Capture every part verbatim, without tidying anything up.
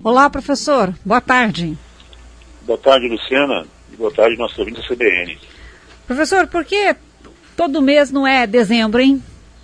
Olá, professor. Boa tarde. Boa tarde, Luciana. E boa tarde, nosso ouvinte da C B N. Professor, por que todo mês não é dezembro, hein?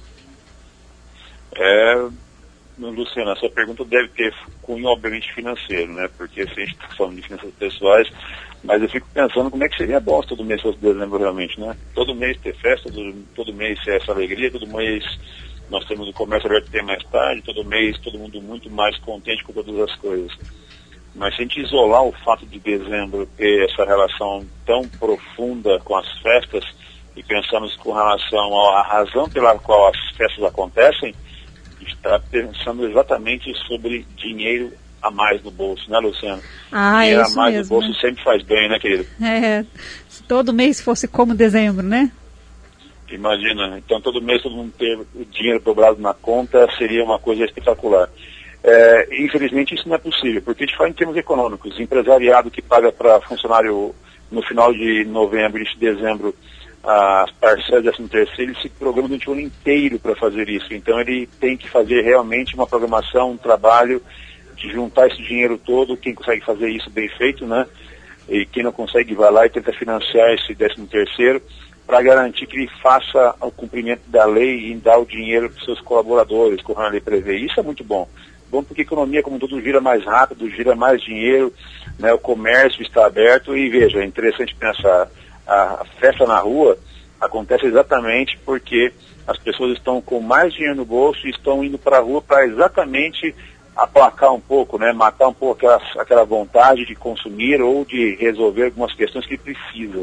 É, Luciana, essa pergunta deve ter cunho, obviamente, financeiro, né? Porque se a gente está falando de finanças pessoais, mas eu fico pensando como é que seria bom se todo mês fosse dezembro realmente, né? Todo mês ter festa, todo, todo mês ter essa alegria, todo mês nós temos o comércio aberto até mais tarde, todo mês todo mundo muito mais contente com todas as coisas. Mas se a gente isolar o fato de dezembro ter essa relação tão profunda com as festas e pensarmos com relação à razão pela qual as festas acontecem, está pensando exatamente sobre dinheiro a mais no bolso, né, Luciana? Ah, dinheiro é isso a mais mesmo, no bolso né? sempre faz bem, né, querido? É, se todo mês fosse como dezembro, né? Imagina, então todo mês todo mundo ter o dinheiro dobrado na conta seria uma coisa espetacular. É, infelizmente isso não é possível, porque a gente fala em termos econômicos. Empresariado que paga para funcionário no final de novembro, início de dezembro, as parcelas de décimo terceiro, ele se programa durante o ano inteiro para fazer isso. Então ele tem que fazer realmente uma programação, um trabalho de juntar esse dinheiro todo. Quem consegue fazer isso bem feito, né? E quem não consegue vai lá e tenta financiar esse décimo terceiro para garantir que ele faça o cumprimento da lei e dar o dinheiro para os seus colaboradores, como a lei prevê. Isso é muito bom. Bom porque a economia como um todo gira mais rápido, gira mais dinheiro, né? O comércio está aberto e veja, é interessante pensar, a, a festa na rua acontece exatamente porque as pessoas estão com mais dinheiro no bolso e estão indo para a rua para exatamente aplacar um pouco, né? Matar um pouco aquela, aquela vontade de consumir ou de resolver algumas questões que precisa.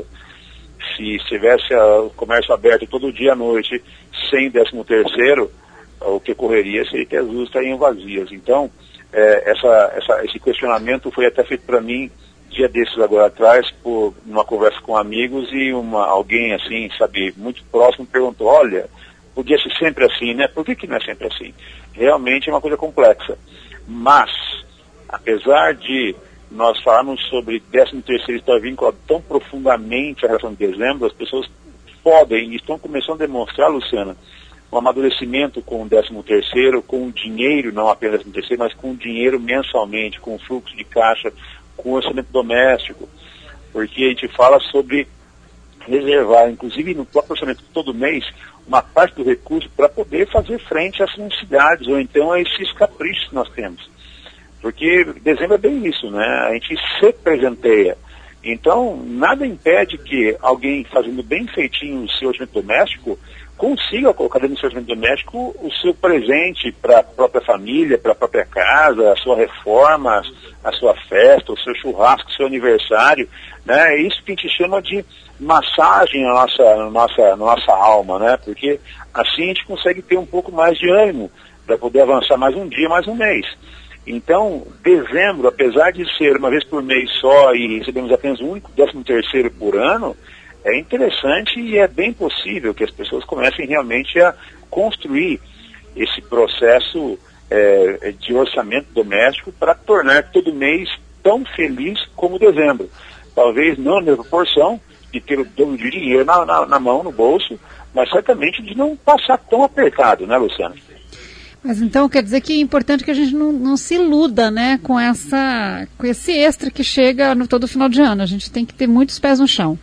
Se tivesse uh, o comércio aberto todo dia à noite, sem décimo terceiro, uh, o que ocorreria seria que as ruas estariam vazias. Então, é, essa, essa, esse questionamento foi até feito para mim dia desses agora atrás, por uma conversa com amigos, e uma, alguém assim, sabe, muito próximo perguntou, olha, podia ser sempre assim, né? Por que que não é sempre assim? Realmente é uma coisa complexa. Mas, apesar de nós falarmos sobre décimo terceiro estar vinculado tão profundamente à relação de dezembro, as pessoas podem e estão começando a demonstrar, Luciana, um amadurecimento com o décimo terceiro, com o dinheiro, não apenas décimo terceiro, mas com o dinheiro mensalmente, com o fluxo de caixa, com o orçamento doméstico, porque a gente fala sobre reservar, inclusive no próprio orçamento todo mês, uma parte do recurso para poder fazer frente às necessidades, ou então a esses caprichos que nós temos. Porque dezembro é bem isso, né? A gente se presenteia. Então, nada impede que alguém fazendo bem feitinho o seu orçamento doméstico consiga colocar dentro do seu orçamento doméstico o seu presente para a própria família, para a própria casa, a sua reforma, a sua festa, o seu churrasco, o seu aniversário, né? É isso que a gente chama de massagem na nossa, na nossa, na nossa alma, né? Porque assim a gente consegue ter um pouco mais de ânimo para poder avançar mais um dia, mais um mês. Então, dezembro, apesar de ser uma vez por mês só e recebemos apenas um único décimo terceiro por ano, é interessante e é bem possível que as pessoas comecem realmente a construir esse processo é, de orçamento doméstico para tornar todo mês tão feliz como dezembro. Talvez não na mesma proporção de ter o dobro de dinheiro na, na, na mão, no bolso, mas certamente de não passar tão apertado, né, Luciana? Mas então quer dizer que é importante que a gente não, não se iluda, né, com, essa, com esse extra que chega no todo final de ano. A gente tem que ter muitos pés no chão.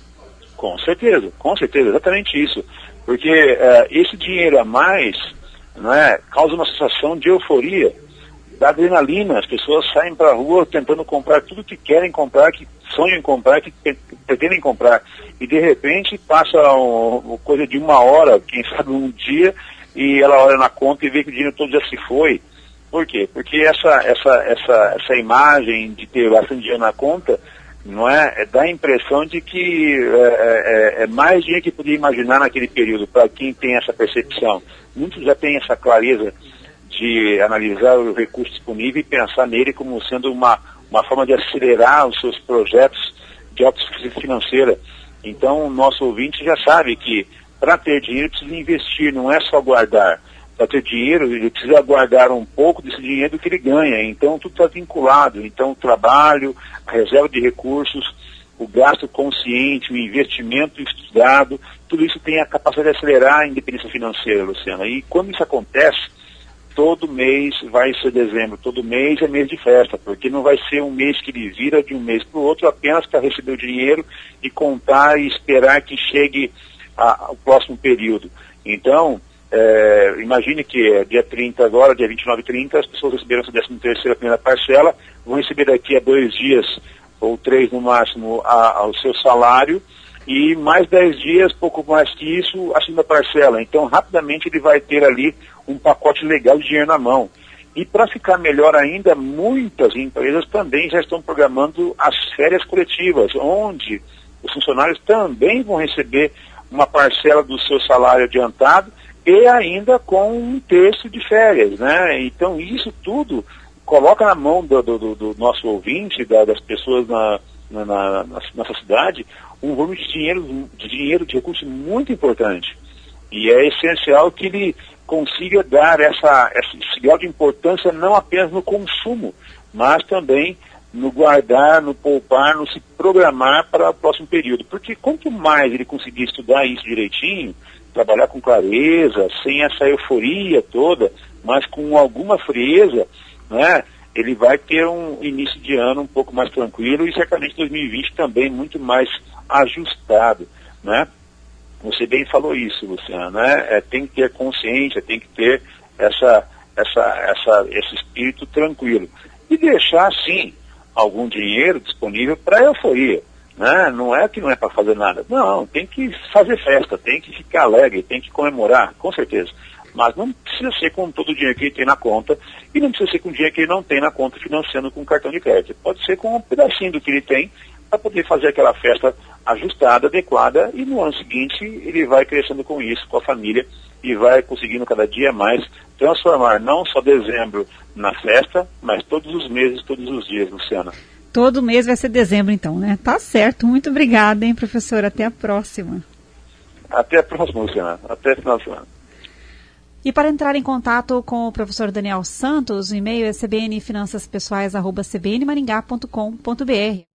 Com certeza, com certeza, exatamente isso. Porque uh, esse dinheiro a mais, não é, causa uma sensação de euforia, da adrenalina. As pessoas saem para a rua tentando comprar tudo que querem comprar, que sonham em comprar, que pretendem comprar. E de repente passa um, coisa de uma hora, quem sabe um dia, e ela olha na conta e vê que o dinheiro todo já se foi. Por quê? Porque essa, essa, essa, essa imagem de ter bastante dinheiro na conta, não é, é dá a impressão de que é, é, é mais dinheiro que podia imaginar naquele período, para quem tem essa percepção. Muitos já têm essa clareza de analisar o recurso disponível e pensar nele como sendo uma, uma forma de acelerar os seus projetos de autossuficiência financeira. Então, o nosso ouvinte já sabe que para ter dinheiro precisa investir, não é só guardar. Para ter dinheiro, ele precisa guardar um pouco desse dinheiro que ele ganha. Então, tudo está vinculado. Então, o trabalho, a reserva de recursos, o gasto consciente, o investimento estudado, tudo isso tem a capacidade de acelerar a independência financeira, Luciana. E quando isso acontece, todo mês vai ser dezembro, todo mês é mês de festa, porque não vai ser um mês que ele vira de um mês para o outro apenas para receber o dinheiro e contar e esperar que chegue a, o próximo período. Então, é, imagine que é dia trinta agora, dia vinte e nove e trinta, as pessoas receberam essa décima terceira primeira parcela, vão receber daqui a dois dias, ou três no máximo, a, a, o seu salário, e mais dez dias, pouco mais que isso, a segunda parcela. Então, rapidamente ele vai ter ali um pacote legal de dinheiro na mão. E para ficar melhor ainda, muitas empresas também já estão programando as férias coletivas, onde os funcionários também vão receber uma parcela do seu salário adiantado e ainda com um terço de férias, né? Então, isso tudo coloca na mão do, do, do nosso ouvinte, da, das pessoas na, na, na, na nossa cidade, um volume de dinheiro, de dinheiro, de recurso muito importante. E é essencial que ele consiga dar essa, esse grau de importância não apenas no consumo, mas também no guardar, no poupar, no se programar para o próximo período. Porque quanto mais ele conseguir estudar isso direitinho, trabalhar com clareza, sem essa euforia toda, mas com alguma frieza, né, ele vai ter um início de ano um pouco mais tranquilo e certamente dois mil e vinte também muito mais ajustado, né? Você bem falou isso, Luciano, né? É, tem que ter consciência, tem que ter essa, essa, essa, esse espírito tranquilo. E deixar, sim, algum dinheiro disponível para euforia, né? Não é que não é para fazer nada. Não, tem que fazer festa, tem que ficar alegre, tem que comemorar, com certeza. Mas não precisa ser com todo o dinheiro que ele tem na conta e não precisa ser com o dinheiro que ele não tem na conta financiando com cartão de crédito. Pode ser com um pedacinho do que ele tem para poder fazer aquela festa ajustada, adequada, e no ano seguinte ele vai crescendo com isso, com a família, e vai conseguindo cada dia mais transformar não só dezembro na festa, mas todos os meses, todos os dias, Luciana. Todo mês vai ser dezembro então, né? Tá certo. Muito obrigada, hein, professor? Até a próxima. Até a próxima, Luciana. Até o final de semana. E para entrar em contato com o professor Daniel Santos, o e-mail é c b n finanças pessoais arroba c b n maringá ponto com ponto b r.